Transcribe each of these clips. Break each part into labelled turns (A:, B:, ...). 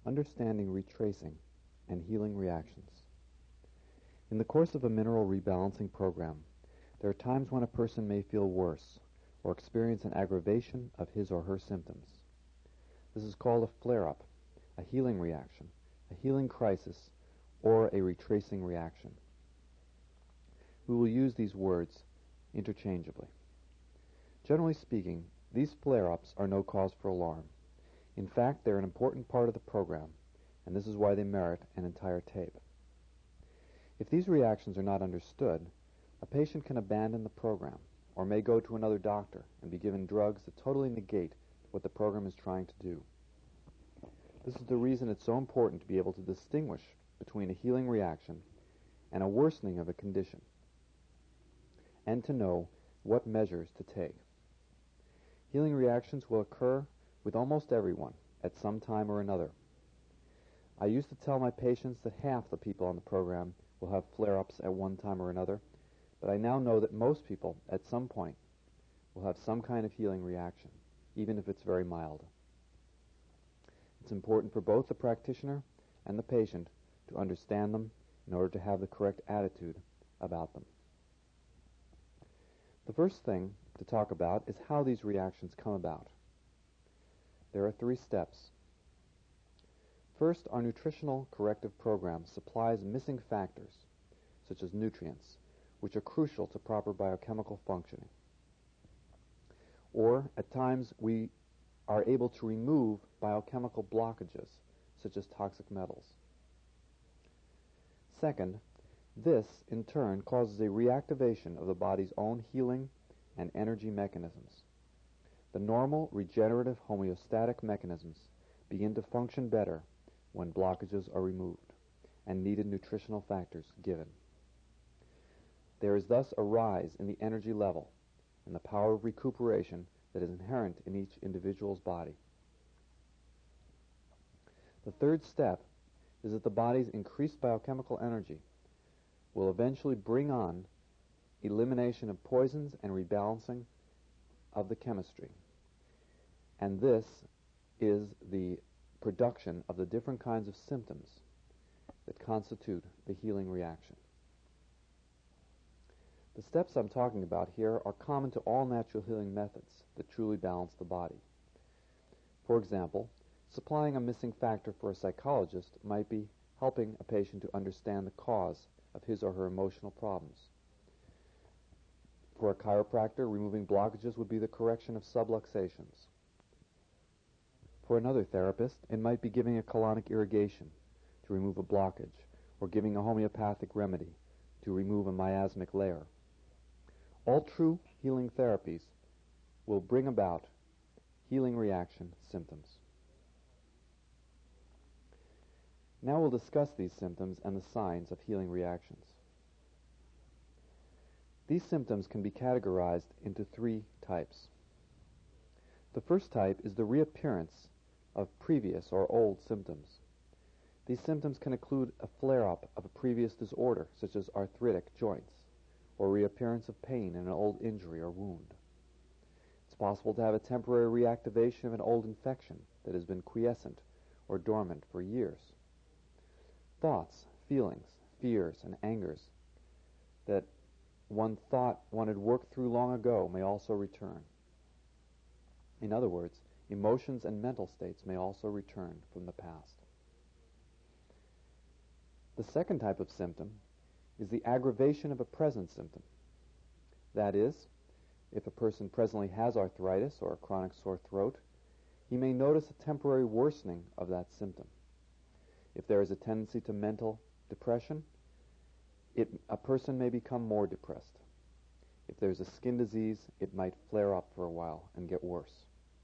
A: understanding retracing and healing reactions. In the course of a mineral rebalancing program, there are times when a person may feel worse or experience an aggravation of his or her symptoms. This is called a flare-up, a healing reaction, a healing crisis, or a retracing reaction. We will use these words interchangeably. Generally speaking, these flare-ups are no cause for alarm. In fact, they're an important part of the program, and this is why they merit an entire tape. If these reactions are not understood, a patient can abandon the program or may go to another doctor and be given drugs that totally negate what the program is trying to do. This is the reason it's so important to be able to distinguish between a healing reaction and a worsening of a condition, and to know what measures to take. Healing reactions will occur with almost everyone at some time or another. I used to tell my patients that half the people on the program will have flare-ups at one time or another, but I now know that most people at some point will have some kind of healing reaction, even if it's very mild. It's important for both the practitioner and the patient to understand them in order to have the correct attitude about them. The first thing to talk about is how these reactions come about. There are 3 steps. First, our nutritional corrective program supplies missing factors, such as nutrients, which are crucial to proper biochemical functioning. Or, at times, we are able to remove biochemical blockages, such as toxic metals. Second, this, in turn, causes a reactivation of the body's own healing and energy mechanisms. The normal, regenerative, homeostatic mechanisms begin to function better when blockages are removed and needed nutritional factors given. There is thus a rise in the energy level and the power of recuperation that is inherent in each individual's body. The third step is that the body's increased biochemical energy will eventually bring on elimination of poisons and rebalancing of the chemistry. And this is the production of the different kinds of symptoms that constitute the healing reaction. The steps I'm talking about here are common to all natural healing methods that truly balance the body. For example, supplying a missing factor for a psychologist might be helping a patient to understand the cause of his or her emotional problems. For a chiropractor, removing blockages would be the correction of subluxations. For another therapist, it might be giving a colonic irrigation to remove a blockage, or giving a homeopathic remedy to remove a miasmic layer. All true healing therapies will bring about healing reaction symptoms. Now we'll discuss these symptoms and the signs of healing reactions. These symptoms can be categorized into 3 types. The first type is the reappearance of previous or old symptoms. These symptoms can include a flare-up of a previous disorder, such as arthritic joints, or reappearance of pain in an old injury or wound. It's possible to have a temporary reactivation of an old infection that has been quiescent or dormant for years. Thoughts, feelings, fears, and angers that one thought one had worked through long ago may also return. In other words, emotions and mental states may also return from the past. The second type of symptom is the aggravation of a present symptom. That is, if a person presently has arthritis or a chronic sore throat, he may notice a temporary worsening of that symptom. If there is a tendency to mental depression, a person may become more depressed. If there's a skin disease, it might flare up for a while and get worse.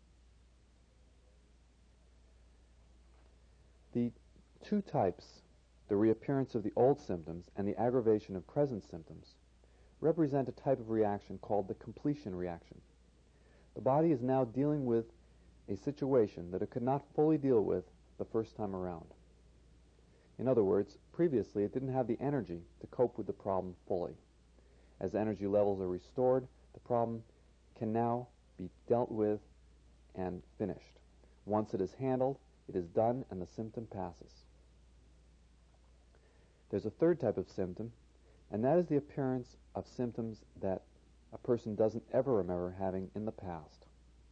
A: The 2 types, the reappearance of the old symptoms and the aggravation of present symptoms, represent a type of reaction called the completion reaction. The body is now dealing with a situation that it could not fully deal with the first time around. In other words, previously it didn't have the energy to cope with the problem fully. As energy levels are restored, the problem can now be dealt with and finished. Once it is handled, It is done and the symptom passes. There's a third type of symptom, and that is the appearance of symptoms that a person doesn't ever remember having in the past.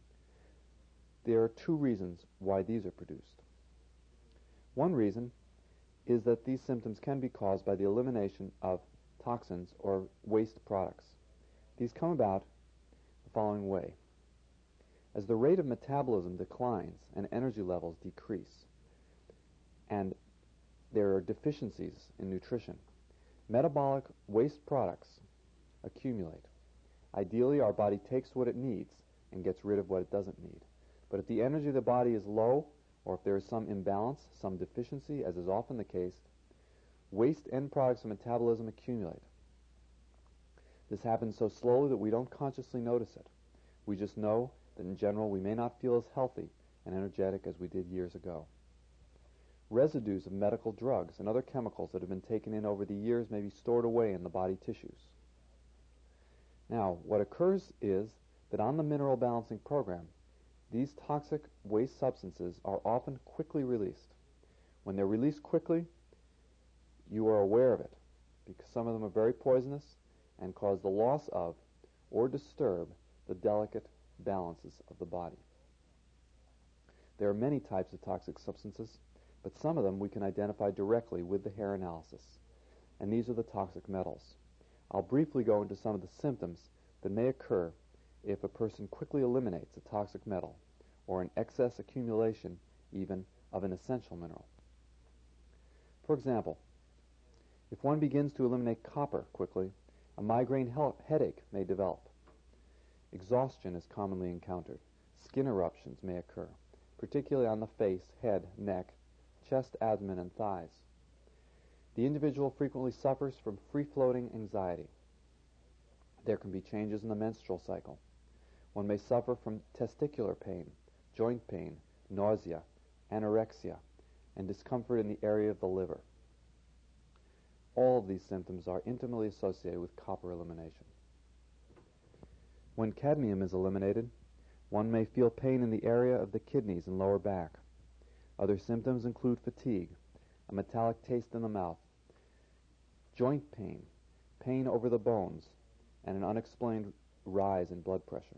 A: There are two reasons why these are produced. One reason is that these symptoms can be caused by the elimination of toxins or waste products. These come about the following way. As the rate of metabolism declines and energy levels decrease, and there are deficiencies in nutrition, metabolic waste products accumulate. Ideally, our body takes what it needs and gets rid of what it doesn't need. But if the energy of the body is low, or if there is some imbalance, some deficiency, as is often the case, waste end products of metabolism accumulate. This happens so slowly that we don't consciously notice it. We just know that in general we may not feel as healthy and energetic as we did years ago. Residues of medical drugs and other chemicals that have been taken in over the years may be stored away in the body tissues. Now, what occurs is that on the mineral balancing program, these toxic waste substances are often quickly released. When they're released quickly, you are aware of it, because some of them are very poisonous and cause the loss of or disturb the delicate balances of the body. There are many types of toxic substances, but some of them we can identify directly with the hair analysis, and these are the toxic metals. I'll briefly go into some of the symptoms that may occur if a person quickly eliminates a toxic metal, or an excess accumulation even of an essential mineral. For example, if one begins to eliminate copper quickly, a migraine headache may develop. Exhaustion is commonly encountered. Skin eruptions may occur, particularly on the face, head, neck, chest, abdomen, and thighs. The individual frequently suffers from free-floating anxiety. There can be changes in the menstrual cycle. One may suffer from testicular pain, joint pain, nausea, anorexia, and discomfort in the area of the liver. All of these symptoms are intimately associated with copper elimination. When cadmium is eliminated, one may feel pain in the area of the kidneys and lower back. Other symptoms include fatigue, a metallic taste in the mouth, joint pain, pain over the bones, and an unexplained rise in blood pressure.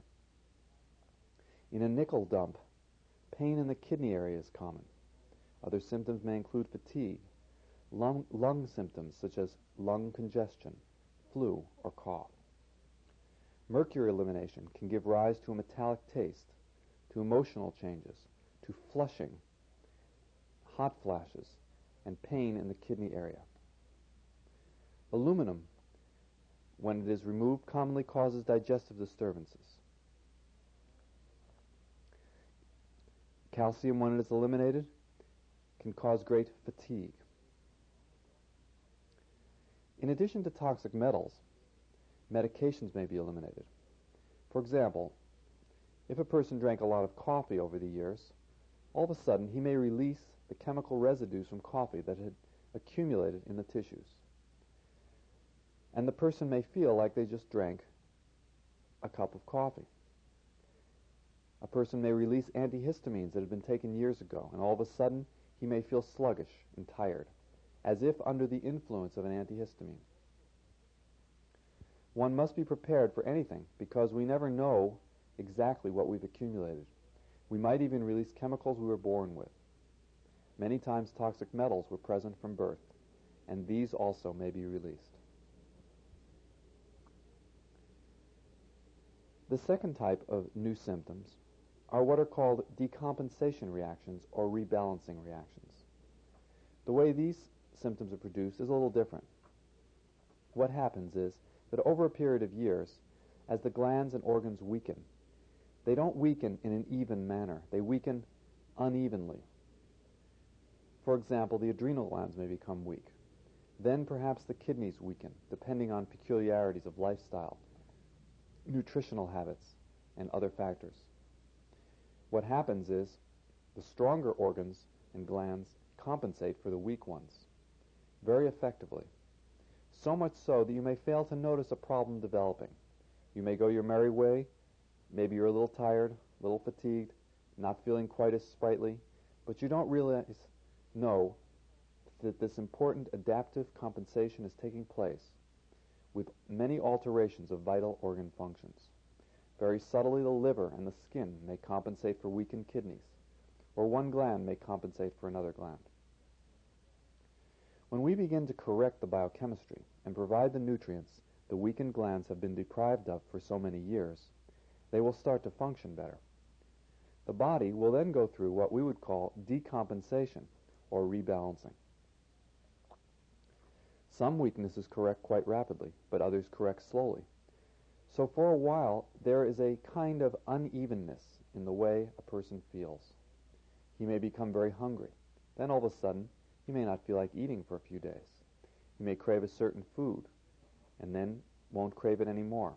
A: In a nickel dump, pain in the kidney area is common. Other symptoms may include fatigue, lung symptoms such as lung congestion, flu, or cough. Mercury elimination can give rise to a metallic taste, to emotional changes, to flushing, hot flashes, and pain in the kidney area. Aluminum, when it is removed, commonly causes digestive disturbances. Calcium, when it is eliminated, can cause great fatigue. In addition to toxic metals, medications may be eliminated. For example, if a person drank a lot of coffee over the years, all of a sudden he may release the chemical residues from coffee that had accumulated in the tissues. And the person may feel like they just drank a cup of coffee. A person may release antihistamines that had been taken years ago, and all of a sudden he may feel sluggish and tired, as if under the influence of an antihistamine. One must be prepared for anything, because we never know exactly what we've accumulated. We might even release chemicals we were born with. Many times toxic metals were present from birth, and these also may be released. The second type of new symptoms are what are called decompensation reactions or rebalancing reactions. The way these symptoms are produced is a little different. What happens is that over a period of years, as the glands and organs weaken, they don't weaken in an even manner. They weaken unevenly. For example, the adrenal glands may become weak. Then perhaps the kidneys weaken, depending on peculiarities of lifestyle, nutritional habits, and other factors. What happens is the stronger organs and glands compensate for the weak ones very effectively. So much so that you may fail to notice a problem developing. You may go your merry way. Maybe you're a little tired, a little fatigued, not feeling quite as sprightly. But you don't know that this important adaptive compensation is taking place with many alterations of vital organ functions. Very subtly, the liver and the skin may compensate for weakened kidneys, or one gland may compensate for another gland. When we begin to correct the biochemistry and provide the nutrients the weakened glands have been deprived of for so many years, they will start to function better. The body will then go through what we would call decompensation, or rebalancing. Some weaknesses correct quite rapidly, but others correct slowly. So for a while, there is a kind of unevenness in the way a person feels. He may become very hungry. Then all of a sudden, he may not feel like eating for a few days. He may crave a certain food, and then won't crave it anymore.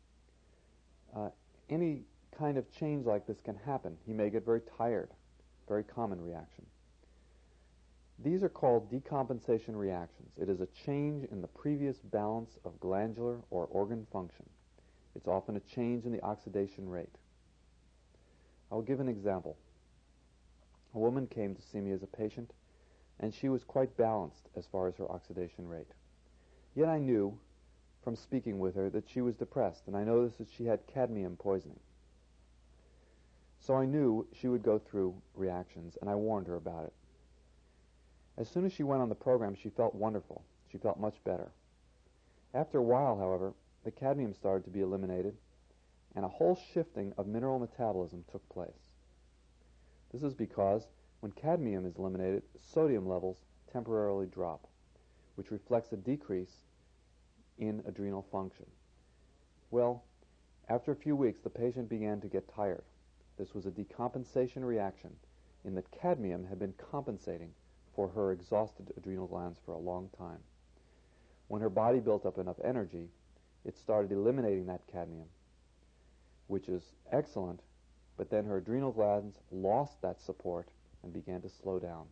A: Any kind of change like this can happen. He may get very tired, very common reaction. These are called decompensation reactions. It is a change in the previous balance of glandular or organ function. It's often a change in the oxidation rate. I'll give an example. A woman came to see me as a patient, and she was quite balanced as far as her oxidation rate. Yet I knew from speaking with her that she was depressed, and I noticed that she had cadmium poisoning. So I knew she would go through reactions, and I warned her about it. As soon as she went on the program, she felt wonderful. She felt much better. After a while, however, the cadmium started to be eliminated, and a whole shifting of mineral metabolism took place. This is because when cadmium is eliminated, sodium levels temporarily drop, which reflects a decrease in adrenal function. Well, after a few weeks, the patient began to get tired. This was a decompensation reaction in that cadmium had been compensating for her exhausted adrenal glands for a long time. When her body built up enough energy, it started eliminating that cadmium, which is excellent, but then her adrenal glands lost that support and began to slow down.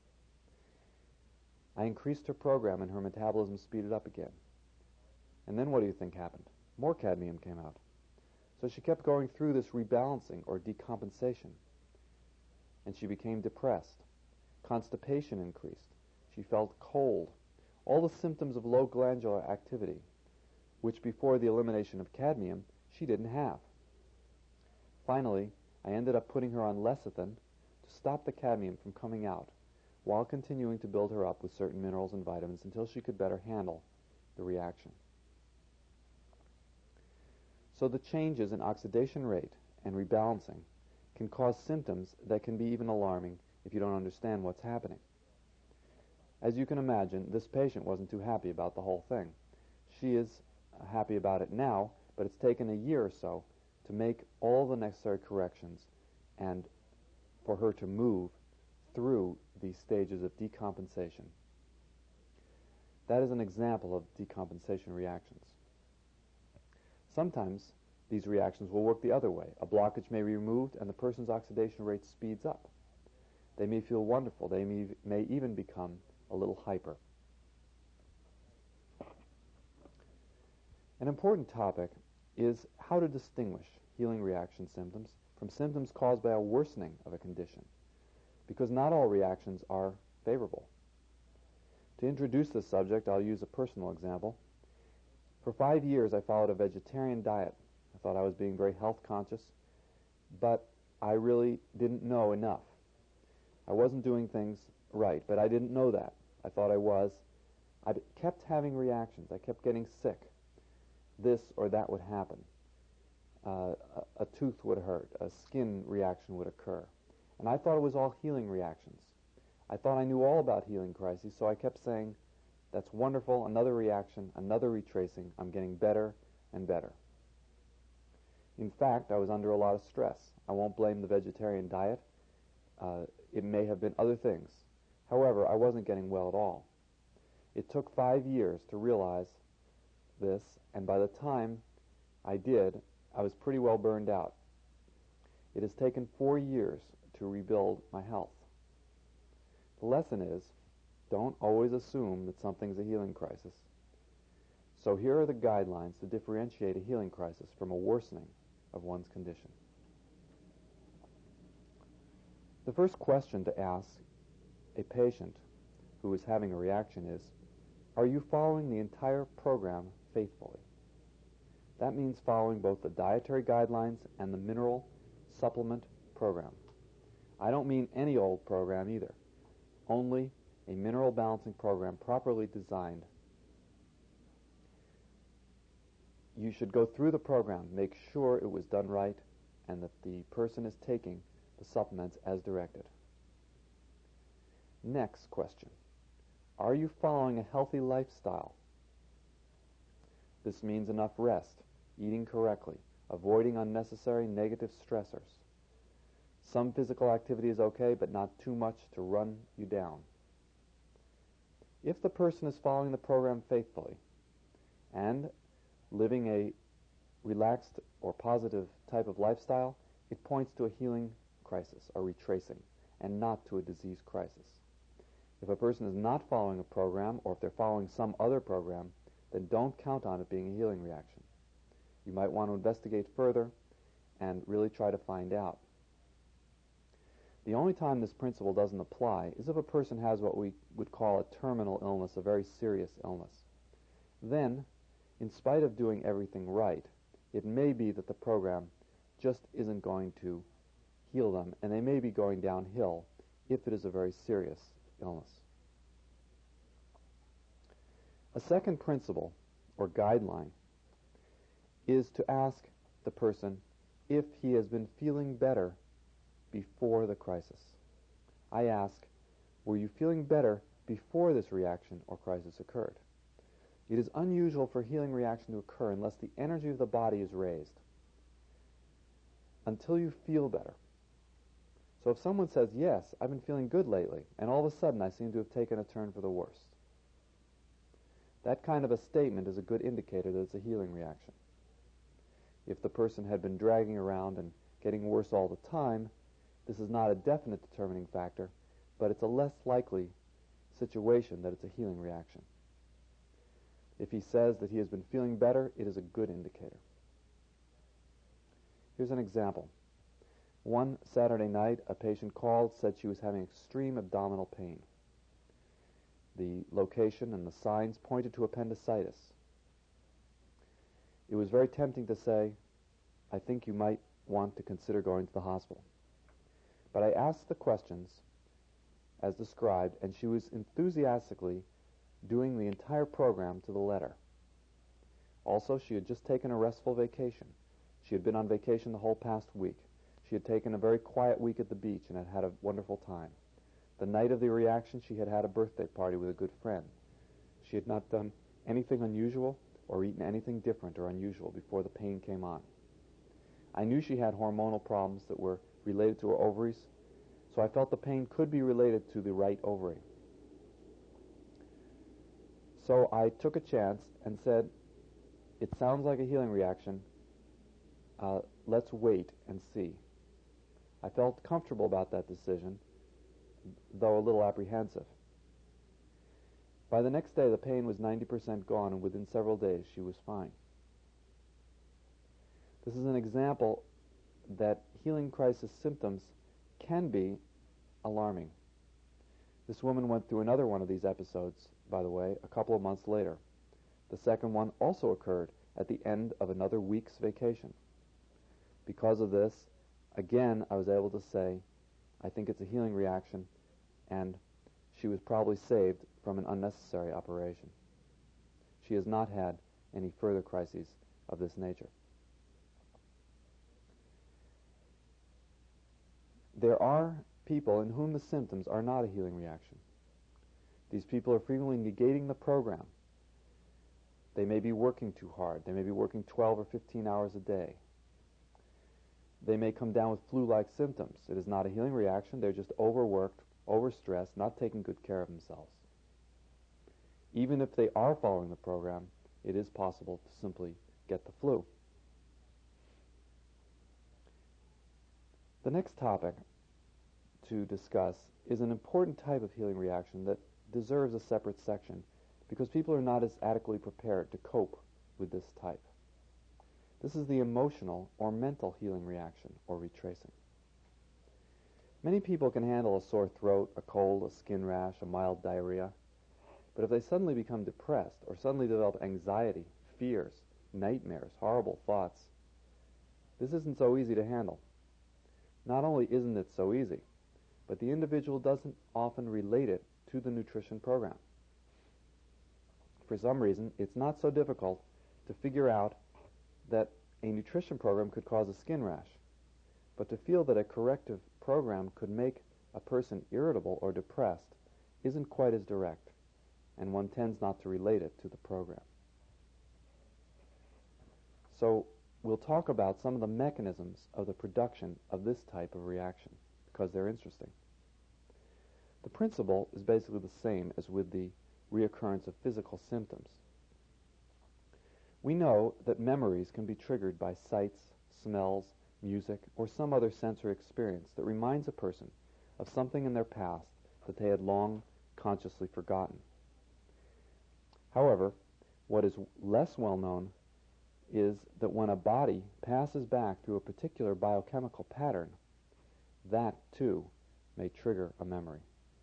A: I increased her program and her metabolism speeded up again. And then what do you think happened? More cadmium came out. So she kept going through this rebalancing or decompensation, and she became depressed. Constipation increased. She felt cold. All the symptoms of low glandular activity, which before the elimination of cadmium, she didn't have. Finally, I ended up putting her on lecithin to stop the cadmium from coming out, while continuing to build her up with certain minerals and vitamins until she could better handle the reaction. So the changes in oxidation rate and rebalancing can cause symptoms that can be even alarming if you don't understand what's happening. As you can imagine, this patient wasn't too happy about the whole thing. She is happy about it now, but it's taken a year or so to make all the necessary corrections and for her to move through these stages of decompensation. That is an example of decompensation reactions. Sometimes these reactions will work the other way. A blockage may be removed and the person's oxidation rate speeds up. They may feel wonderful. They may even become a little hyper. An important topic is how to distinguish healing reaction symptoms from symptoms caused by a worsening of a condition, because not all reactions are favorable. To introduce this subject, I'll use a personal example. For 5 years, I followed a vegetarian diet. I thought I was being very health conscious, but I really didn't know enough. I wasn't doing things right, but I didn't know that. I thought I was. I kept having reactions. I kept getting sick. This or that would happen. A tooth would hurt. A skin reaction would occur. And I thought it was all healing reactions. I thought I knew all about healing crises, so I kept saying, that's wonderful, another reaction, another retracing. I'm getting better and better. In fact, I was under a lot of stress. I won't blame the vegetarian diet. It may have been other things. However, I wasn't getting well at all. It took 5 years to realize this, and by the time I did, I was pretty well burned out. It has taken 4 years to rebuild my health. The lesson is, don't always assume that something's a healing crisis. So here are the guidelines to differentiate a healing crisis from a worsening of one's condition. The first question to ask a patient who is having a reaction is, are you following the entire program faithfully? That means following both the dietary guidelines and the mineral supplement program. I don't mean any old program either, only a mineral balancing program properly designed. You should go through the program, make sure it was done right, and that the person is taking the supplements as directed. Next question. Are you following a healthy lifestyle? This means enough rest, eating correctly, avoiding unnecessary negative stressors. Some physical activity is okay, but not too much to run you down. If the person is following the program faithfully and living a relaxed or positive type of lifestyle, it points to a healing crisis, a retracing, and not to a disease crisis. If a person is not following a program, or if they're following some other program, then don't count on it being a healing reaction. You might want to investigate further and really try to find out. The only time this principle doesn't apply is if a person has what we would call a terminal illness, a very serious illness. Then, in spite of doing everything right, it may be that the program just isn't going to heal them, and they may be going downhill if it is a very serious illness. A second principle, or guideline, is to ask the person if he has been feeling better before the crisis. I ask, were you feeling better before this reaction or crisis occurred? It is unusual for a healing reaction to occur unless the energy of the body is raised, until you feel better. So if someone says, yes, I've been feeling good lately, and all of a sudden I seem to have taken a turn for the worse, that kind of a statement is a good indicator that it's a healing reaction. If the person had been dragging around and getting worse all the time, this is not a definite determining factor, but it's a less likely situation that it's a healing reaction. If he says that he has been feeling better, it is a good indicator. Here's an example. One Saturday night, a patient called, said she was having extreme abdominal pain. The location and the signs pointed to appendicitis. It was very tempting to say, I think you might want to consider going to the hospital. But I asked the questions as described, and she was enthusiastically doing the entire program to the letter. Also, she had just taken a restful vacation. She had been on vacation the whole past week. She had taken a very quiet week at the beach and had had a wonderful time. The night of the reaction, she had had a birthday party with a good friend. She had not done anything unusual or eaten anything different or unusual before the pain came on. I knew she had hormonal problems that were related to her ovaries, so I felt the pain could be related to the right ovary. So I took a chance and said, it sounds like a healing reaction. Let's wait and see. I felt comfortable about that decision, though a little apprehensive. By the next day, the pain was 90% gone, and within several days, she was fine. This is an example that healing crisis symptoms can be alarming. This woman went through another one of these episodes, by the way, a couple of months later. The second one also occurred at the end of another week's vacation. Because of this, again, I was able to say, I think it's a healing reaction, and she was probably saved from an unnecessary operation. She has not had any further crises of this nature. There are people in whom the symptoms are not a healing reaction. These people are frequently negating the program. They may be working too hard. They may be working 12 or 15 hours a day. They may come down with flu-like symptoms. It is not a healing reaction. They're just overworked, overstressed, not taking good care of themselves. Even if they are following the program, it is possible to simply get the flu. The next topic to discuss is an important type of healing reaction that deserves a separate section because people are not as adequately prepared to cope with this type. This is the emotional or mental healing reaction, or retracing. Many people can handle a sore throat, a cold, a skin rash, a mild diarrhea. But if they suddenly become depressed or suddenly develop anxiety, fears, nightmares, horrible thoughts, this isn't so easy to handle. Not only isn't it so easy, but the individual doesn't often relate it to the nutrition program. For some reason, it's not so difficult to figure out that a nutrition program could cause a skin rash, but to feel that a corrective program could make a person irritable or depressed isn't quite as direct, and one tends not to relate it to the program. So we'll talk about some of the mechanisms of the production of this type of reaction, because they're interesting. The principle is basically the same as with the reoccurrence of physical symptoms. We know that memories can be triggered by sights, smells, music, or some other sensory experience that reminds a person of something in their past that they had long consciously forgotten. However, what is less well known is that when a body passes back through a particular biochemical pattern, that too may trigger a memory.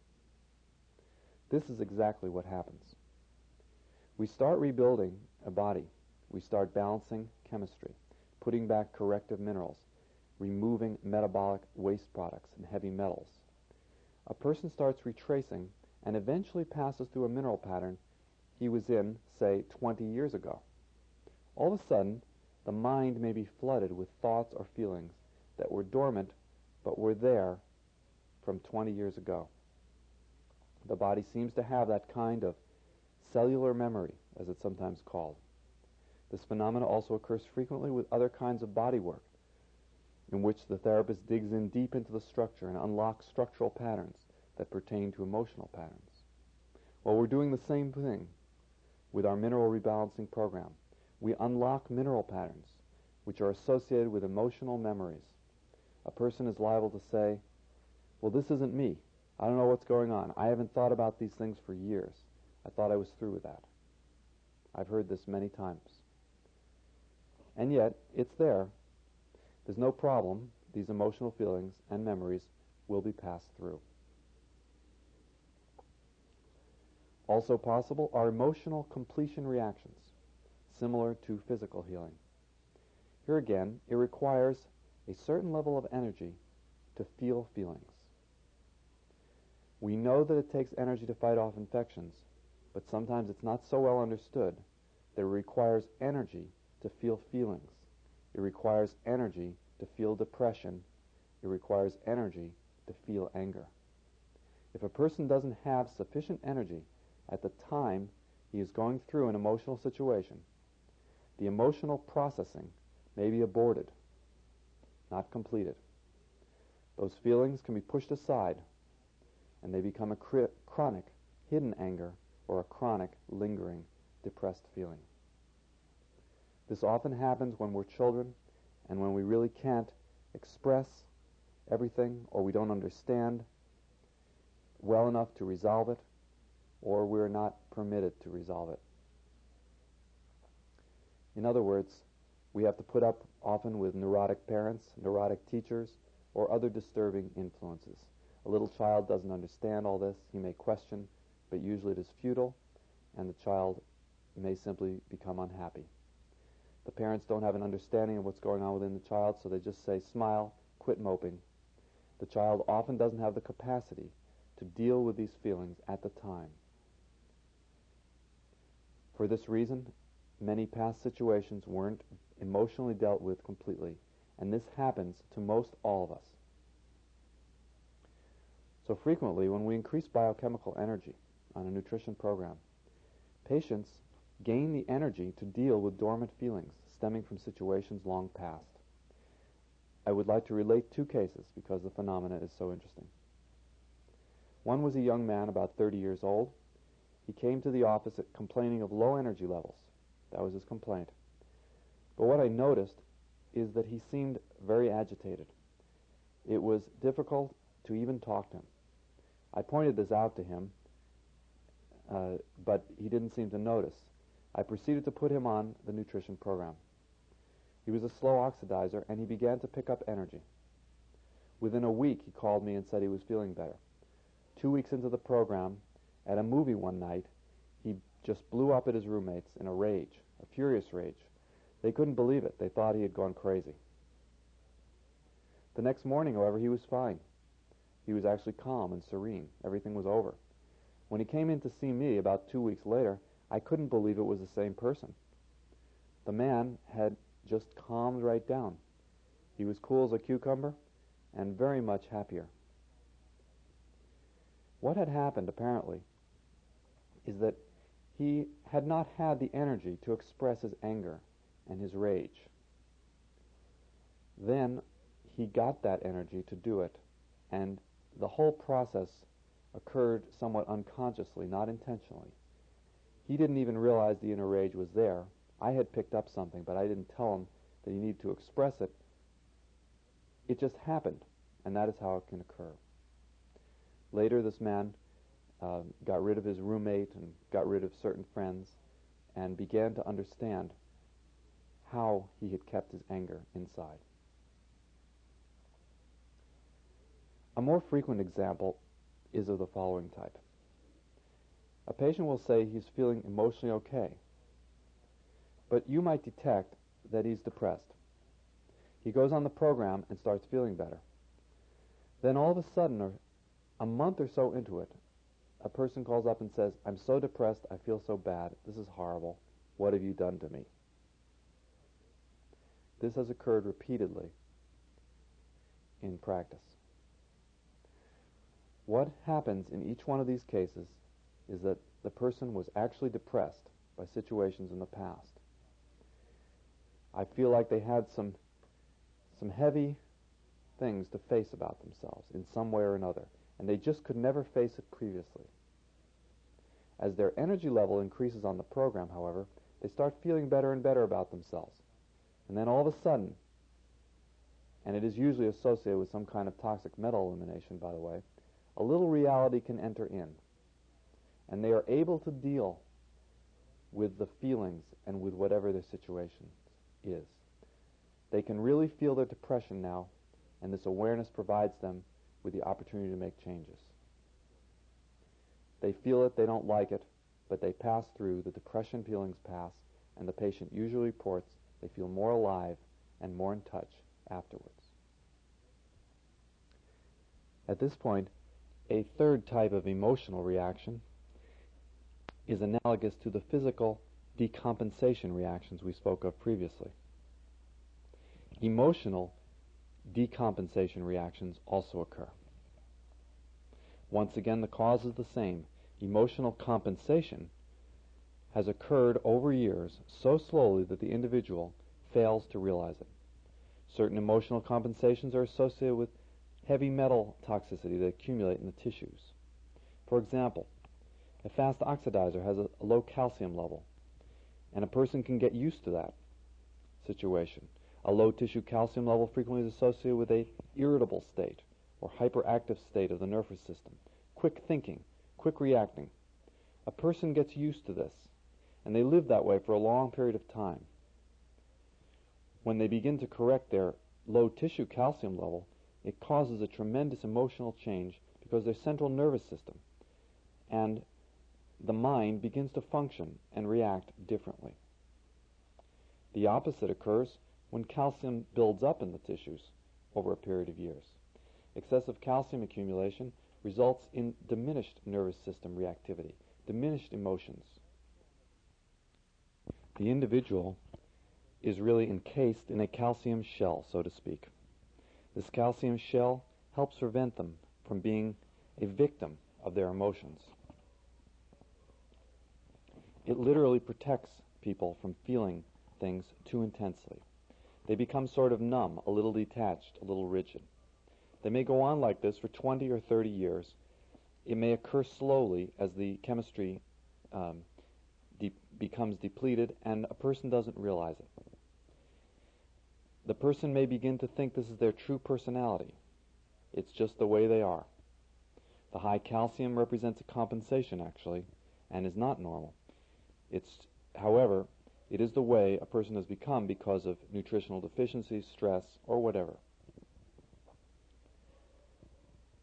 A: This is exactly what happens. We start rebuilding a body. We start balancing chemistry, putting back corrective minerals, removing metabolic waste products and heavy metals. A person starts retracing and eventually passes through a mineral pattern he was in, say, 20 years ago. All of a sudden, the mind may be flooded with thoughts or feelings that were dormant but were there from 20 years ago. The body seems to have that kind of cellular memory, as it's sometimes called. This phenomenon also occurs frequently with other kinds of body work, in which the therapist digs in deep into the structure and unlocks structural patterns that pertain to emotional patterns. Well, we're doing the same thing with our mineral rebalancing program. We unlock mineral patterns which are associated with emotional memories. A person is liable to say, well, this isn't me. I don't know what's going on. I haven't thought about these things for years. I thought I was through with that. I've heard this many times. And yet, it's there. There's no problem. These emotional feelings and memories will be passed through. Also possible are emotional completion reactions, similar to physical healing. Here again, it requires a certain level of energy to feel feelings. We know that it takes energy to fight off infections, but sometimes it's not so well understood that it requires energy to feel feelings. It requires energy to feel depression. It requires energy to feel anger. If a person doesn't have sufficient energy at the time he is going through an emotional situation, the emotional processing may be aborted, not completed. Those feelings can be pushed aside, and they become a chronic, hidden anger or a chronic, lingering, depressed feeling. This often happens when we're children and when we really can't express everything, or we don't understand well enough to resolve it, or we're not permitted to resolve it. In other words, we have to put up often with neurotic parents, neurotic teachers, or other disturbing influences. A little child doesn't understand all this. He may question, but usually it is futile, and the child may simply become unhappy. The parents don't have an understanding of what's going on within the child, so they just say, smile, quit moping. The child often doesn't have the capacity to deal with these feelings at the time. For this reason, many past situations weren't emotionally dealt with completely, and this happens to most all of us. So frequently, when we increase biochemical energy on a nutrition program, patients gain the energy to deal with dormant feelings stemming from situations long past. I would like to relate two cases because the phenomena is so interesting. One was a young man about 30 years old. He came to the office complaining of low energy levels. That was his complaint. But what I noticed is that he seemed very agitated. It was difficult to even talk to him. I pointed this out to him, but he didn't seem to notice. I proceeded to put him on the nutrition program. He was a slow oxidizer, and he began to pick up energy. Within a week, he called me and said he was feeling better. 2 weeks into the program, at a movie one night, he just blew up at his roommates in a rage, a furious rage. They couldn't believe it. They thought he had gone crazy. The next morning, however, he was fine. He was actually calm and serene. Everything was over. When he came in to see me about 2 weeks later, I couldn't believe it was the same person. The man had just calmed right down. He was cool as a cucumber and very much happier. What had happened, apparently, is that he had not had the energy to express his anger and his rage. Then he got that energy to do it, and the whole process occurred somewhat unconsciously, not intentionally. He didn't even realize the inner rage was there. I had picked up something, but I didn't tell him that he needed to express it. It just happened, and that is how it can occur. Later, this man got rid of his roommate and got rid of certain friends and began to understand how he had kept his anger inside. A more frequent example is of the following type. A patient will say he's feeling emotionally okay, but you might detect that he's depressed. He goes on the program and starts feeling better. Then all of a sudden, or a month or so into it, a person calls up and says, "I'm so depressed, I feel so bad, this is horrible, what have you done to me?" This has occurred repeatedly in practice. What happens in each one of these cases is that the person was actually depressed by situations in the past. I feel like they had some heavy things to face about themselves in some way or another, and they just could never face it previously. As their energy level increases on the program, however, they start feeling better and better about themselves. And then all of a sudden, and it is usually associated with some kind of toxic metal elimination, by the way, a little reality can enter in, and they are able to deal with the feelings and with whatever their situation is. They can really feel their depression now, and this awareness provides them with the opportunity to make changes. They feel it, they don't like it, but they pass through, the depression feelings pass, and the patient usually reports they feel more alive and more in touch afterwards. At this point, a third type of emotional reaction is analogous to the physical decompensation reactions we spoke of previously. Emotional decompensation reactions also occur. Once again, the cause is the same. Emotional compensation has occurred over years so slowly that the individual fails to realize it. Certain emotional compensations are associated with heavy metal toxicity that accumulate in the tissues. For example, a fast oxidizer has a low calcium level, and a person can get used to that situation. A low tissue calcium level frequently is associated with a irritable state or hyperactive state of the nervous system, quick thinking, quick reacting. A person gets used to this, and they live that way for a long period of time. When they begin to correct their low tissue calcium level, it causes a tremendous emotional change because their central nervous system and the mind begins to function and react differently. The opposite occurs when calcium builds up in the tissues over a period of years. Excessive calcium accumulation results in diminished nervous system reactivity, diminished emotions. The individual is really encased in a calcium shell, so to speak. This calcium shell helps prevent them from being a victim of their emotions. It literally protects people from feeling things too intensely. They become sort of numb, a little detached, a little rigid. They may go on like this for 20 or 30 years. It may occur slowly as the chemistry becomes depleted and a person doesn't realize it. The person may begin to think this is their true personality. It's just the way they are. The high calcium represents a compensation, actually, and is not normal. However, it is the way a person has become because of nutritional deficiencies, stress, or whatever.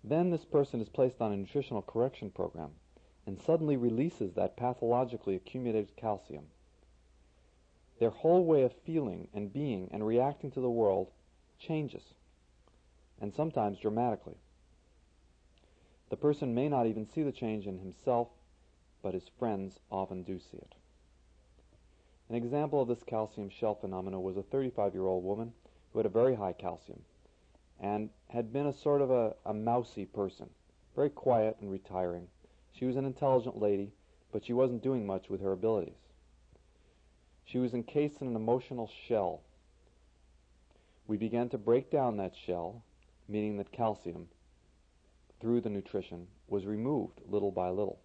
A: Then this person is placed on a nutritional correction program and suddenly releases that pathologically accumulated calcium. Their whole way of feeling and being and reacting to the world changes, and sometimes dramatically. The person may not even see the change in himself, but his friends often do see it. An example of this calcium shell phenomena was a 35-year-old woman who had a very high calcium and had been a sort of a mousy person, very quiet and retiring. She was an intelligent lady, but she wasn't doing much with her abilities. She was encased in an emotional shell. We began to break down that shell, meaning that calcium, through the nutrition, was removed little by little.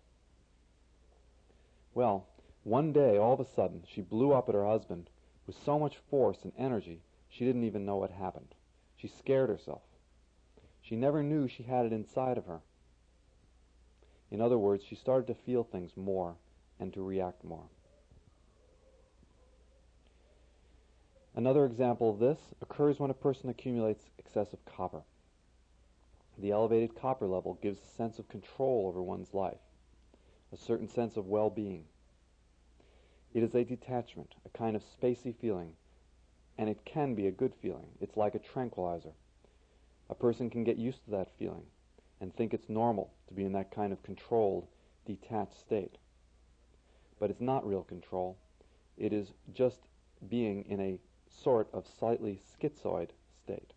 A: Well, one day, all of a sudden, she blew up at her husband with so much force and energy she didn't even know what happened. She scared herself. She never knew she had it inside of her. In other words, she started to feel things more and to react more. Another example of this occurs when a person accumulates excessive copper. The elevated copper level gives a sense of control over one's life, a certain sense of well-being. It is a detachment, a kind of spacey feeling, and it can be a good feeling. It's like a tranquilizer. A person can get used to that feeling and think it's normal to be in that kind of controlled, detached state. But it's not real control. It is just being in a sort of slightly schizoid state.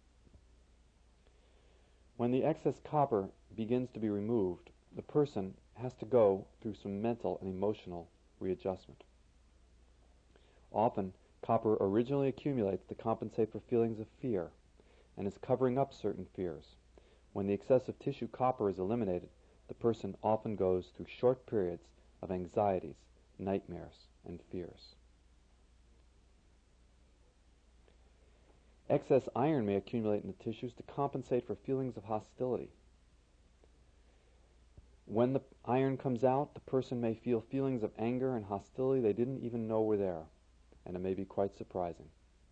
A: When the excess copper begins to be removed, the person has to go through some mental and emotional readjustment. Often, copper originally accumulates to compensate for feelings of fear and is covering up certain fears. When the excessive tissue copper is eliminated, the person often goes through short periods of anxieties, nightmares, and fears. Excess iron may accumulate in the tissues to compensate for feelings of hostility. When the iron comes out, the person may feel feelings of anger and hostility they didn't even know were there, and it may be quite surprising.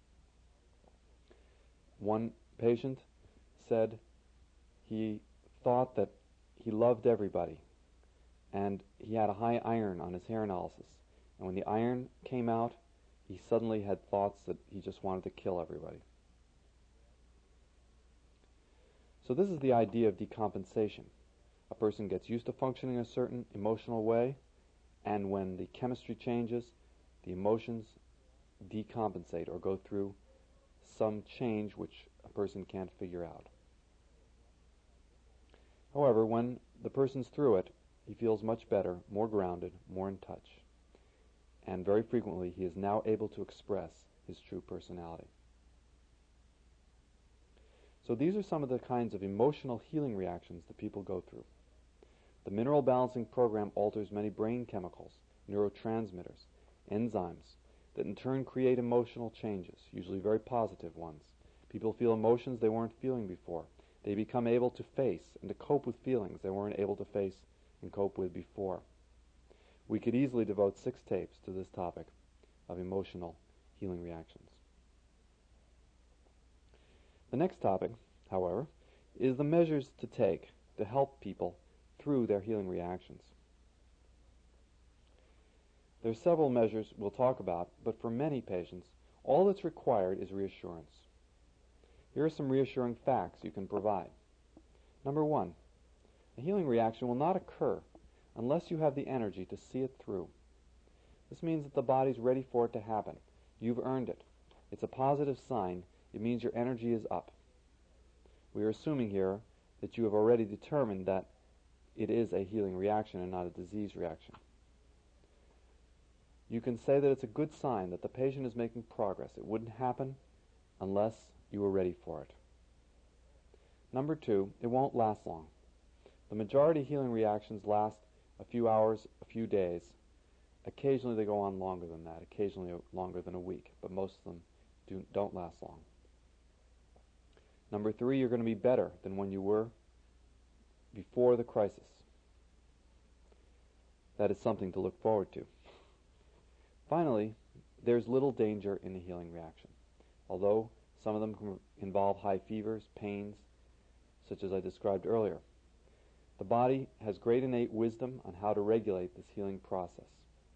A: One patient said he thought that he loved everybody, and he had a high iron on his hair analysis, and when the iron came out, he suddenly had thoughts that he just wanted to kill everybody. So this is the idea of decompensation. A person gets used to functioning a certain emotional way, and when the chemistry changes, the emotions decompensate or go through some change which a person can't figure out. However, when the person's through it, he feels much better, more grounded, more in touch. And very frequently, he is now able to express his true personality. So these are some of the kinds of emotional healing reactions that people go through. The mineral balancing program alters many brain chemicals, neurotransmitters, enzymes, that in turn create emotional changes, usually very positive ones. People feel emotions they weren't feeling before. They become able to face and to cope with feelings they weren't able to face and cope with before. We could easily devote 6 tapes to this topic of emotional healing reactions. The next topic, however, is the measures to take to help people through their healing reactions. There are several measures we'll talk about, but for many patients, all that's required is reassurance. Here are some reassuring facts you can provide. Number 1, a healing reaction will not occur unless you have the energy to see it through. This means that the body's ready for it to happen. You've earned it. It's a positive sign. It means your energy is up. We are assuming here that you have already determined that it is a healing reaction and not a disease reaction. You can say that it's a good sign that the patient is making progress. It wouldn't happen unless you were ready for it. Number 2, it won't last long. The majority of healing reactions last a few hours, a few days. Occasionally they go on longer than that, occasionally longer than a week, but most of them don't last long. Number 3, you're going to be better than when you were before the crisis. That is something to look forward to. Finally, there's little danger in the healing reaction. Although some of them can involve high fevers, pains, such as I described earlier. The body has great innate wisdom on how to regulate this healing process.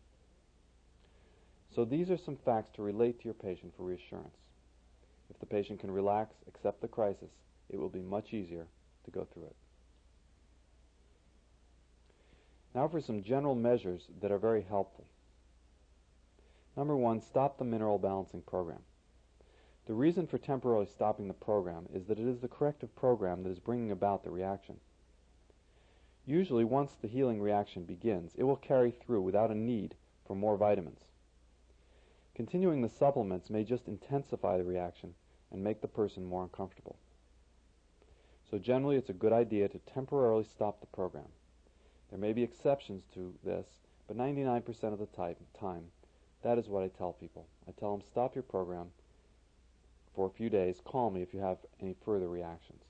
A: So these are some facts to relate to your patient for reassurance. If the patient can relax, accept the crisis, it will be much easier to go through it. Now for some general measures that are very helpful. Number 1, stop the mineral balancing program. The reason for temporarily stopping the program is that it is the corrective program that is bringing about the reaction. Usually, once the healing reaction begins, it will carry through without a need for more vitamins. Continuing the supplements may just intensify the reaction and make the person more uncomfortable. So generally, it's a good idea to temporarily stop the program. There may be exceptions to this, but 99% of the time, that is what I tell people. I tell them, stop your program for a few days. Call me if you have any further reactions.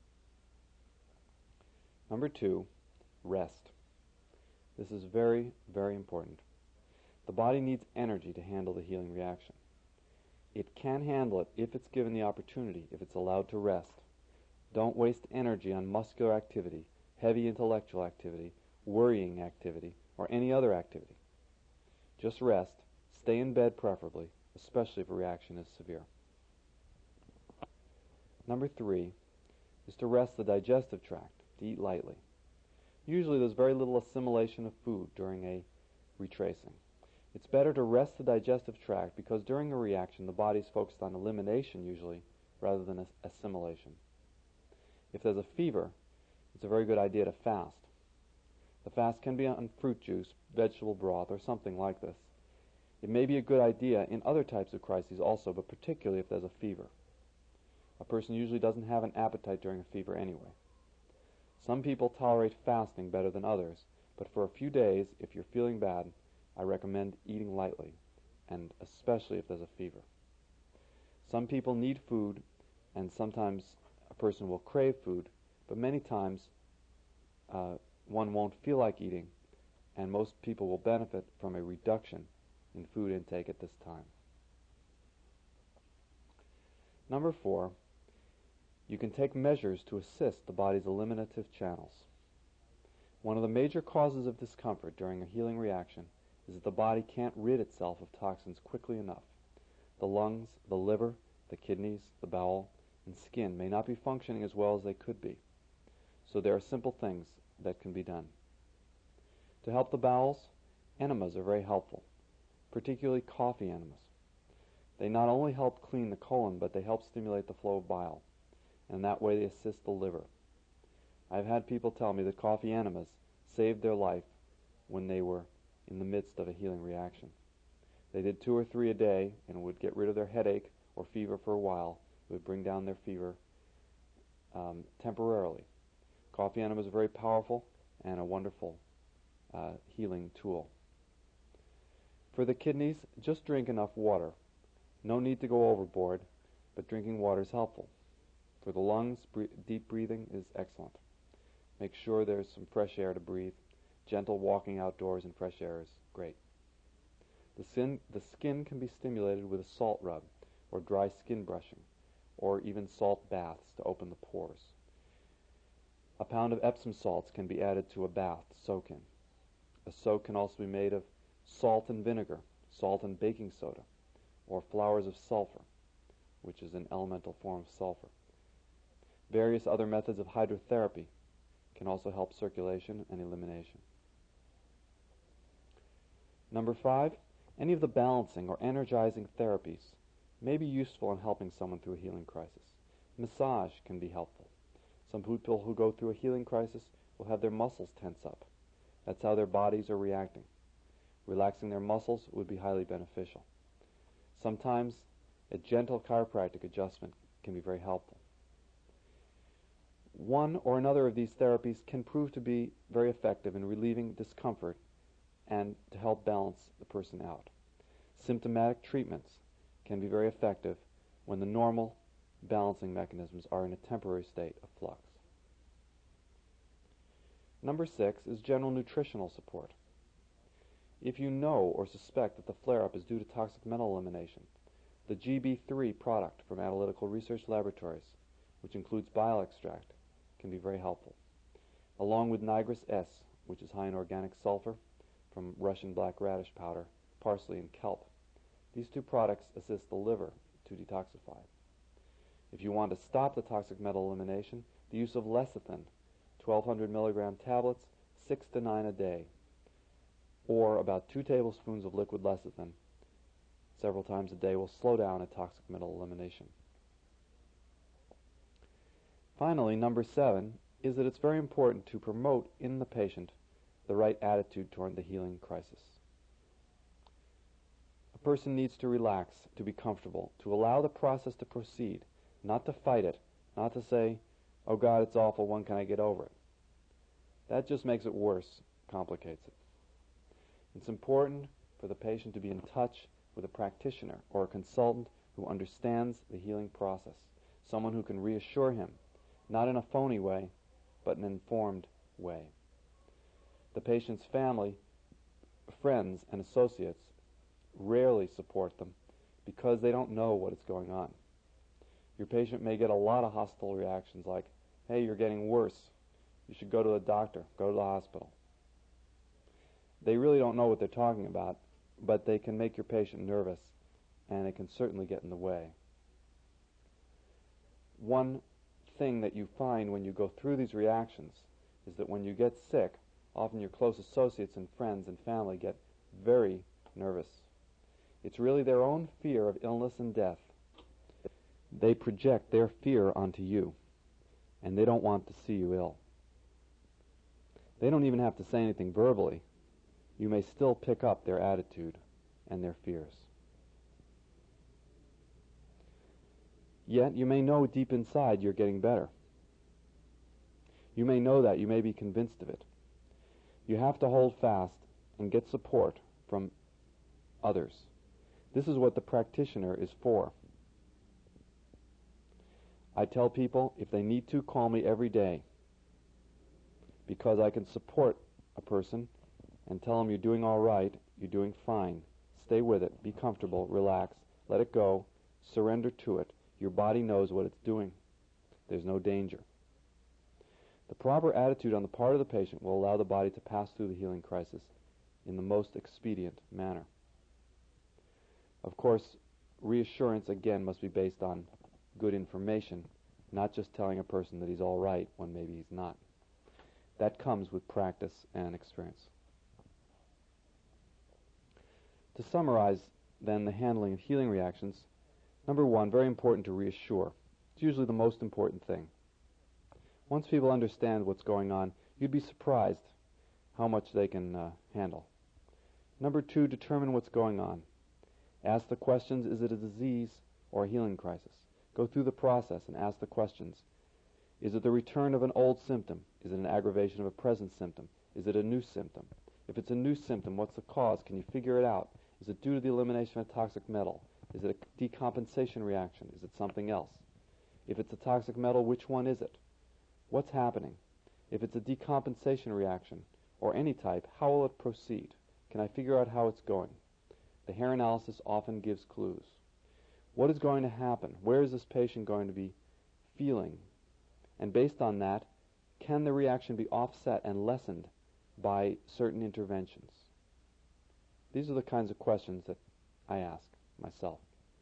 A: Number 2, rest. This is very, very important. The body needs energy to handle the healing reaction. It can handle it if it's given the opportunity, if it's allowed to rest. Don't waste energy on muscular activity, heavy intellectual activity, worrying activity, or any other activity. Just rest. Stay in bed preferably, especially if a reaction is severe. Number 3 is to rest the digestive tract, to eat lightly. Usually there's very little assimilation of food during a retracing. It's better to rest the digestive tract because during a reaction the body is focused on elimination usually rather than assimilation. If there's a fever, it's a very good idea to fast. The fast can be on fruit juice, vegetable broth, or something like this. It may be a good idea in other types of crises also, but particularly if there's a fever. A person usually doesn't have an appetite during a fever anyway. Some people tolerate fasting better than others, but for a few days, if you're feeling bad, I recommend eating lightly, and especially if there's a fever. Some people need food, and sometimes a person will crave food, but many times one won't feel like eating, and most people will benefit from a reduction in food intake at this time. Number 4, you can take measures to assist the body's eliminative channels. One of the major causes of discomfort during a healing reaction is that the body can't rid itself of toxins quickly enough. The lungs, the liver, the kidneys, the bowel, and skin may not be functioning as well as they could be. So there are simple things that can be done. To help the bowels, enemas are very helpful, particularly coffee enemas. They not only help clean the colon, but they help stimulate the flow of bile, and that way they assist the liver. I've had people tell me that coffee enemas saved their life when they were in the midst of a healing reaction. They did 2 or 3 a day and would get rid of their headache or fever for a while. It would bring down their fever temporarily. Coffee enemas are very powerful and a wonderful healing tool. For the kidneys, just drink enough water. No need to go overboard, but drinking water is helpful. For the lungs, deep breathing is excellent. Make sure there's some fresh air to breathe. Gentle walking outdoors in fresh air is great. The skin can be stimulated with a salt rub, or dry skin brushing, or even salt baths to open the pores. A pound of Epsom salts can be added to a bath to soak in. A soak can also be made of salt and vinegar, salt and baking soda, or flowers of sulfur, which is an elemental form of sulfur. Various other methods of hydrotherapy can also help circulation and elimination. Number 5, any of the balancing or energizing therapies may be useful in helping someone through a healing crisis. Massage can be helpful. Some people who go through a healing crisis will have their muscles tense up. That's how their bodies are reacting. Relaxing their muscles would be highly beneficial. Sometimes a gentle chiropractic adjustment can be very helpful. One or another of these therapies can prove to be very effective in relieving discomfort and to help balance the person out. Symptomatic treatments can be very effective when the normal balancing mechanisms are in a temporary state of flux. Number 6 is general nutritional support. If you know or suspect that the flare-up is due to toxic metal elimination, the GB3 product from Analytical Research Laboratories, which includes bile extract, can be very helpful, along with Nigris S, which is high in organic sulfur from Russian black radish powder, parsley, and kelp. These two products assist the liver to detoxify. If you want to stop the toxic metal elimination, the use of lecithin, 1,200 milligram tablets, 6 to 9 a day, or about 2 tablespoons of liquid lecithin several times a day will slow down a toxic metal elimination. Finally, number 7 is that it's very important to promote in the patient the right attitude toward the healing crisis. A person needs to relax, to be comfortable, to allow the process to proceed, not to fight it, not to say, "Oh God, it's awful, when can I get over it?" That just makes it worse, complicates it. It's important for the patient to be in touch with a practitioner or a consultant who understands the healing process, someone who can reassure him, not in a phony way, but in an informed way. The patient's family, friends, and associates rarely support them because they don't know what is going on. Your patient may get a lot of hostile reactions like, "Hey, you're getting worse. You should go to the doctor, go to the hospital." They really don't know what they're talking about, but they can make your patient nervous, and it can certainly get in the way. One thing that you find when you go through these reactions is that when you get sick, often your close associates and friends and family get very nervous. It's really their own fear of illness and death. They project their fear onto you, and they don't want to see you ill. They don't even have to say anything verbally. You may still pick up their attitude and their fears. Yet you may know deep inside you're getting better. You may know that. You may be convinced of it. You have to hold fast and get support from others. This is what the practitioner is for. I tell people if they need to, call me every day, because I can support a person and tell them you're doing all right, you're doing fine, stay with it, be comfortable, relax, let it go, surrender to it. Your body knows what it's doing. There's no danger. The proper attitude on the part of the patient will allow the body to pass through the healing crisis in the most expedient manner. Of course, reassurance, again, must be based on good information, not just telling a person that he's all right when maybe he's not. That comes with practice and experience. To summarize, then, the handling of healing reactions, number 1, very important to reassure. It's usually the most important thing. Once people understand what's going on, you'd be surprised how much they can handle. Number 2, determine what's going on. Ask the questions, is it a disease or a healing crisis? Go through the process and ask the questions. Is it the return of an old symptom? Is it an aggravation of a present symptom? Is it a new symptom? If it's a new symptom, what's the cause? Can you figure it out? Is it due to the elimination of toxic metal? Is it a decompensation reaction? Is it something else? If it's a toxic metal, which one is it? What's happening? If it's a decompensation reaction, or any type, how will it proceed? Can I figure out how it's going? The hair analysis often gives clues. What is going to happen? Where is this patient going to be feeling? And based on that, can the reaction be offset and lessened by certain interventions? These are the kinds of questions that I ask myself.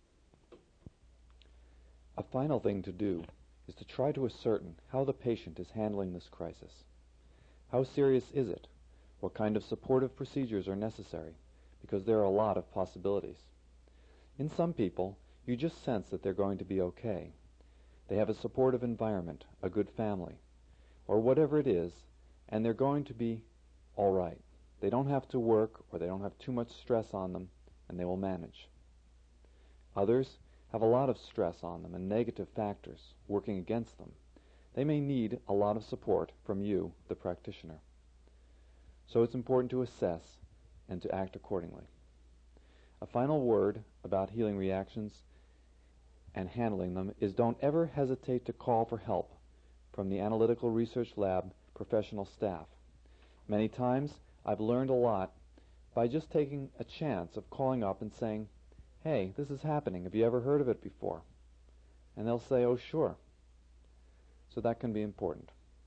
A: A final thing to do is to try to ascertain how the patient is handling this crisis. How serious is it? What kind of supportive procedures are necessary? Because there are a lot of possibilities. In some people, you just sense that they're going to be okay. They have a supportive environment, a good family, or whatever it is, and they're going to be all right. They don't have to work, or they don't have too much stress on them, and they will manage. Others have a lot of stress on them and negative factors working against them. They may need a lot of support from you, the practitioner. So it's important to assess and to act accordingly. A final word about healing reactions and handling them is don't ever hesitate to call for help from the Analytical Research Lab professional staff. Many times I've learned a lot by just taking a chance of calling up and saying, "Hey, this is happening. Have you ever heard of it before?" And they'll say, "Oh, sure." So that can be important.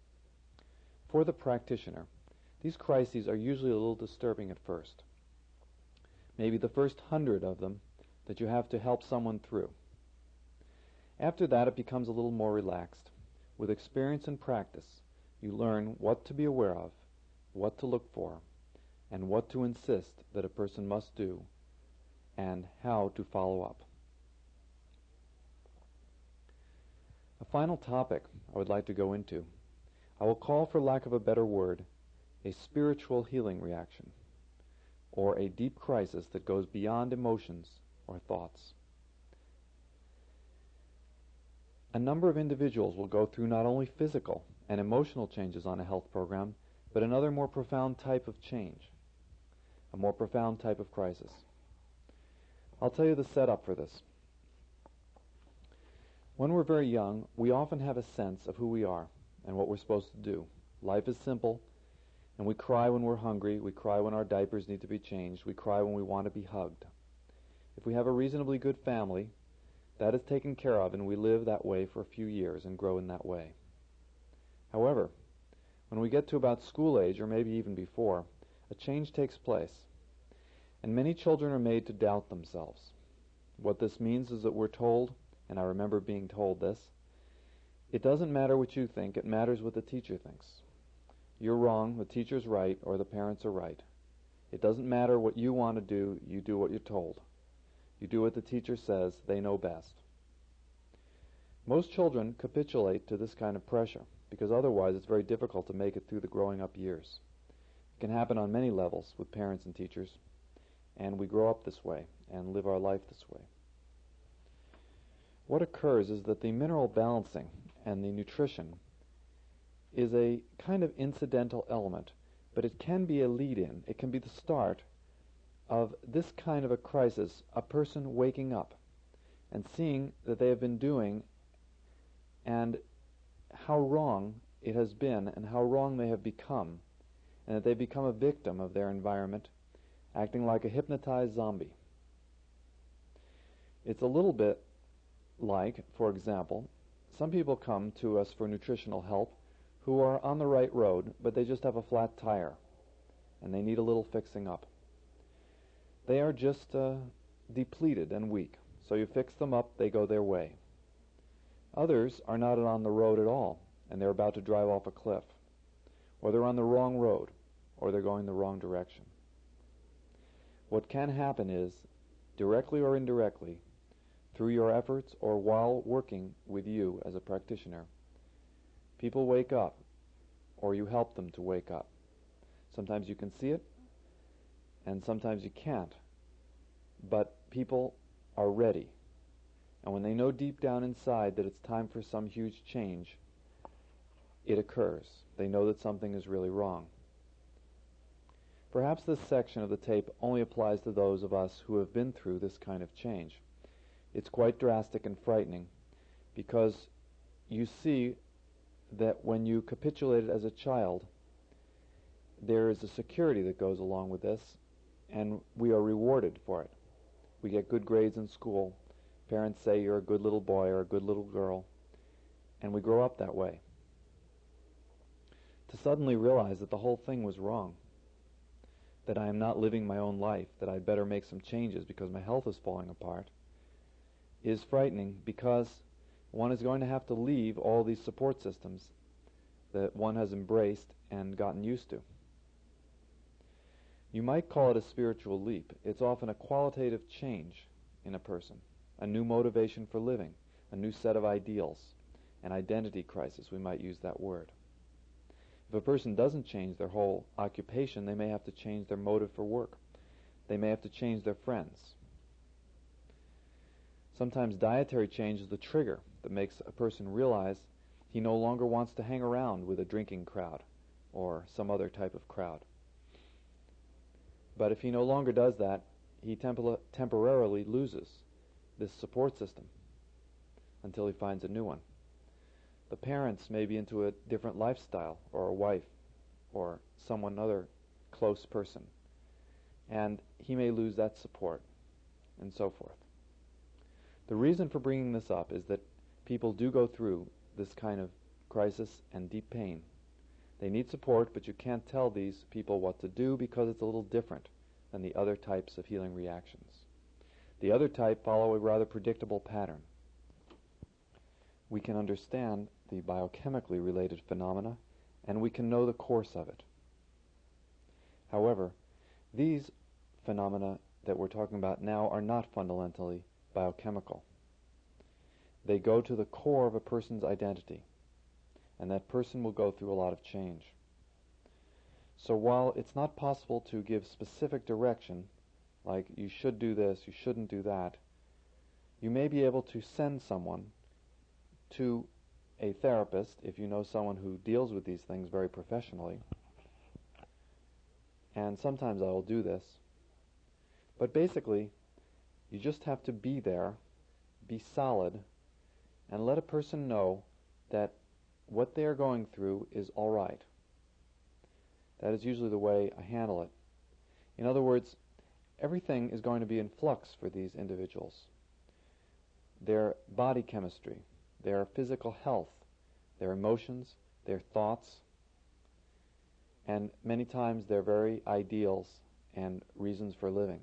A: For the practitioner, these crises are usually a little disturbing at first. Maybe the first 100 of them that you have to help someone through. After that, it becomes a little more relaxed. With experience and practice, you learn what to be aware of, what to look for, and what to insist that a person must do, and how to follow up. A final topic I would like to go into, I will call, for lack of a better word, a spiritual healing reaction, or a deep crisis that goes beyond emotions or thoughts. A number of individuals will go through not only physical and emotional changes on a health program, but another more profound type of change, a more profound type of crisis. I'll tell you the setup for this. When we're very young, we often have a sense of who we are and what we're supposed to do. Life is simple, and we cry when we're hungry, we cry when our diapers need to be changed, we cry when we want to be hugged. If we have a reasonably good family, that is taken care of, and we live that way for a few years and grow in that way. However, when we get to about school age, or maybe even before, a change takes place, and many children are made to doubt themselves. What this means is that we're told, and I remember being told this, it doesn't matter what you think, it matters what the teacher thinks. You're wrong, the teacher's right, or the parents are right. It doesn't matter what you want to do, you do what you're told. You do what the teacher says, they know best. Most children capitulate to this kind of pressure, because otherwise it's very difficult to make it through the growing up years. It can happen on many levels with parents and teachers, and we grow up this way and live our life this way. What occurs is that the mineral balancing and the nutrition is a kind of incidental element, but it can be a lead-in. It can be the start of this kind of a crisis, a person waking up and seeing that they have been doing and how wrong it has been and how wrong they have become, and that they become a victim of their environment, acting like a hypnotized zombie. It's a little bit like, for example, some people come to us for nutritional help who are on the right road, but they just have a flat tire, and they need a little fixing up. They are just depleted and weak, so you fix them up, they go their way. Others are not on the road at all, and they're about to drive off a cliff, or they're on the wrong road, or they're going the wrong direction. What can happen is, directly or indirectly, through your efforts or while working with you as a practitioner, people wake up, or you help them to wake up. Sometimes you can see it, and sometimes you can't. But people are ready. And when they know deep down inside that it's time for some huge change, it occurs. They know that something is really wrong. Perhaps this section of the tape only applies to those of us who have been through this kind of change. It's quite drastic and frightening, because you see that when you capitulated as a child, there is a security that goes along with this, and we are rewarded for it. We get good grades in school. Parents say you're a good little boy or a good little girl, and we grow up that way. To suddenly realize that the whole thing was wrong, that I am not living my own life, that I'd better make some changes because my health is falling apart, is frightening, because one is going to have to leave all these support systems that one has embraced and gotten used to. You might call it a spiritual leap. It's often a qualitative change in a person, a new motivation for living, a new set of ideals, an identity crisis, we might use that word. If a person doesn't change their whole occupation, they may have to change their motive for work. They may have to change their friends. Sometimes dietary change is the trigger that makes a person realize he no longer wants to hang around with a drinking crowd or some other type of crowd. But if he no longer does that, he temporarily loses this support system until he finds a new one. The parents may be into a different lifestyle, or a wife, or someone other close person, and he may lose that support, and so forth. The reason for bringing this up is that people do go through this kind of crisis and deep pain. They need support, but you can't tell these people what to do because it's a little different than the other types of healing reactions. The other type follow a rather predictable pattern. We can understand the biochemically related phenomena, and we can know the course of it. However, these phenomena that we're talking about now are not fundamentally biochemical. They go to the core of a person's identity, and that person will go through a lot of change. So while it's not possible to give specific direction, like you should do this, you shouldn't do that, you may be able to send someone to a therapist, if you know someone who deals with these things very professionally, and sometimes I will do this, but basically you just have to be there, be solid, and let a person know that what they are going through is all right. That is usually the way I handle it. In other words, everything is going to be in flux for these individuals. Their body chemistry, their physical health, their emotions, their thoughts, and many times their very ideals and reasons for living.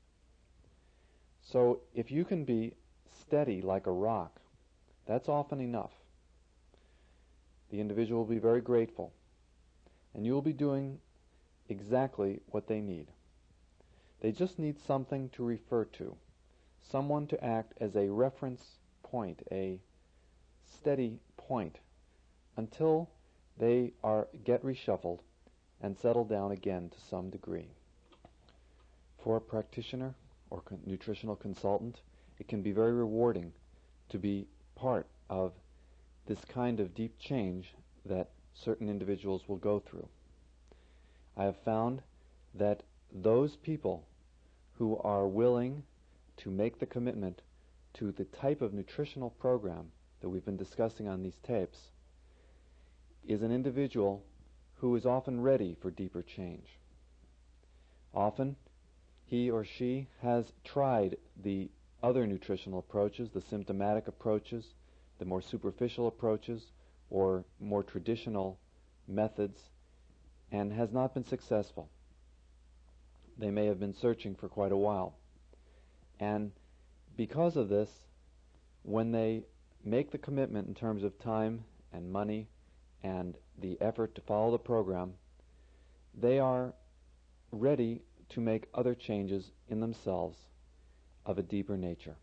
A: So if you can be steady like a rock, that's often enough. The individual will be very grateful, and you will be doing exactly what they need. They just need something to refer to, someone to act as a reference point, a steady point, until they get reshuffled and settle down again to some degree. For a practitioner or nutritional consultant, it can be very rewarding to be part of this kind of deep change that certain individuals will go through. I have found that those people who are willing to make the commitment to the type of nutritional program that we've been discussing on these tapes is an individual who is often ready for deeper change. Often, he or she has tried the other nutritional approaches, the symptomatic approaches, the more superficial approaches, or more traditional methods, and has not been successful. They may have been searching for quite a while. And because of this, when they make the commitment in terms of time and money and the effort to follow the program, they are ready to make other changes in themselves of a deeper nature.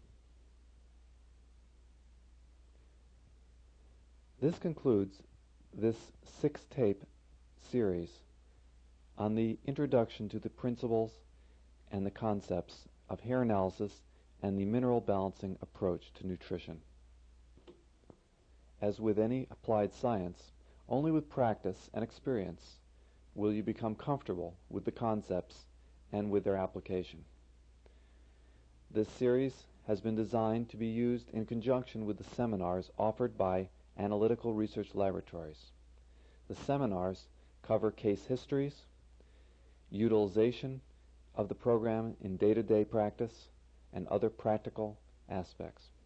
A: This concludes this 6-tape series on the introduction to the principles and the concepts of hair analysis and the mineral balancing approach to nutrition. As with any applied science, only with practice and experience will you become comfortable with the concepts and with their application. This series has been designed to be used in conjunction with the seminars offered by Analytical Research Laboratories. The seminars cover case histories, utilization of the program in day-to-day practice, and other practical aspects.